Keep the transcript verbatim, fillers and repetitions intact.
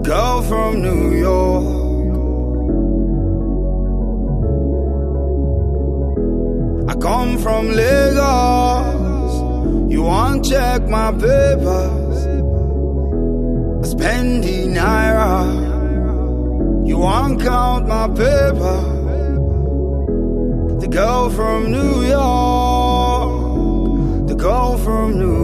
girl from New York. I come from Lagos. You want check my papers? I spend the naira. You want count my paper? The girl from New York. The girl from New York.